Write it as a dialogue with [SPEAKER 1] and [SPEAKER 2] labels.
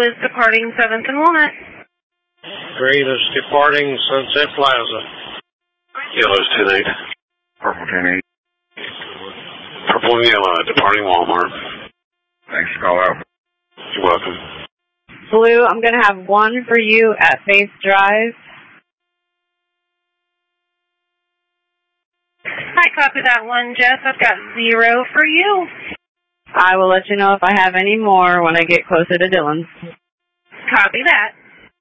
[SPEAKER 1] is departing 7th and Walnut.
[SPEAKER 2] Green is departing Sunset Plaza.
[SPEAKER 3] Yellow's 10-8.
[SPEAKER 4] Purple 10-8.
[SPEAKER 3] Purple and yellow departing Walmart.
[SPEAKER 4] Thanks for calling out.
[SPEAKER 3] You're welcome.
[SPEAKER 5] Blue, I'm going to have 1 for you at Face Drive.
[SPEAKER 1] I copy that one, Jess. I've got 0 for you.
[SPEAKER 5] I will let you know if I have any more when I get closer to Dillon's.
[SPEAKER 1] Copy that.